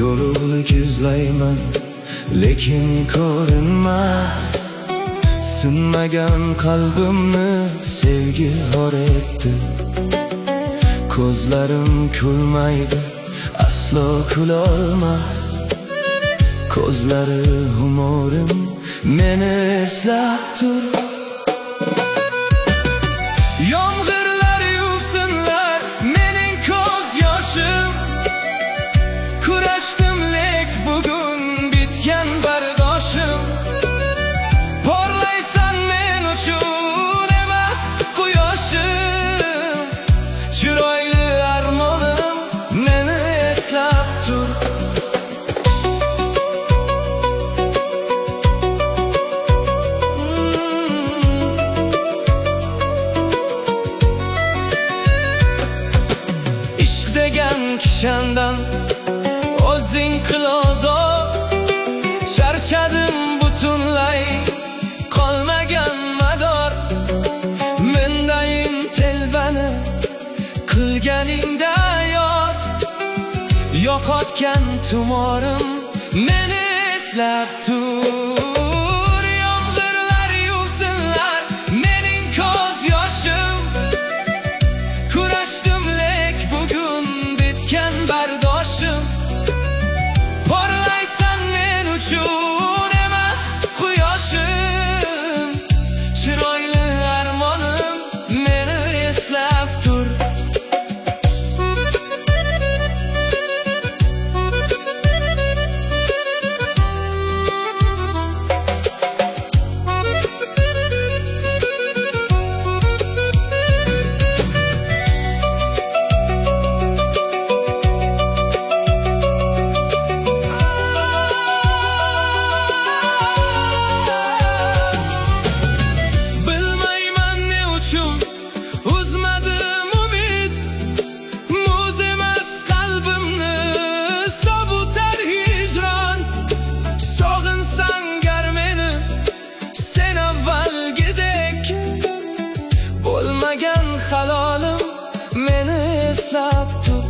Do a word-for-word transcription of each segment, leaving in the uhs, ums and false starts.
yorug'lik izlayman, lekin ko'rinmas. Sinmagan qalbimni sevgi xor etdi. Ko'zlarim kulmaydi, aslo kulolmas. Ko'zlari umurim meni eslab tur. Yomg'irlar yuvsinlar mening ko'z yoshim. Kurashdim lek bugun bitgan bardoshim. Porlaysan men uchun emas quyoshim. Chiroyli armonim meni eslab tur. Ishq degan kishandan o'zing qil ozod. Charchadim butunlay, qolmagan mador. Mendayin telbani qilganingda yod. Yo'qotgan tumorim meni eslab tur. Yomg'irlar yuvsinlar mening ko'z yoshim. Kurashdim lek bugun bitgan bardoshim. Porlaysan men uchun emas quyoshim. Chiroyli armonim meni eslab tur. Bo'lmagan halolim meni eslab tur.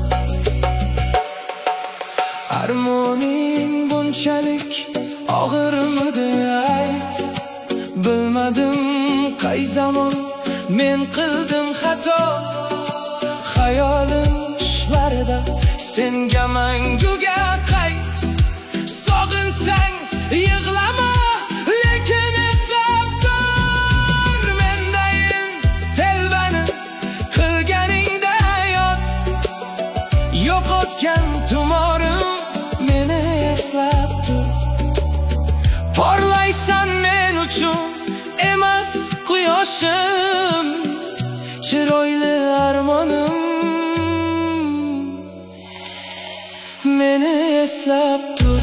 Armoning bunchalik og'irmidi ayt. Bilmadim qay zamon men qildim xato. Xayolim ishlarida senga manguga qayt. Sog'insang yig'lama, lekin eslab tur. Mendayin telbani qilganingda yod. Yo'qotgan tumorim meni eslab tur. Porlaysan men uchun emas quyoshim. Chiroyli armonim meni eslab tur.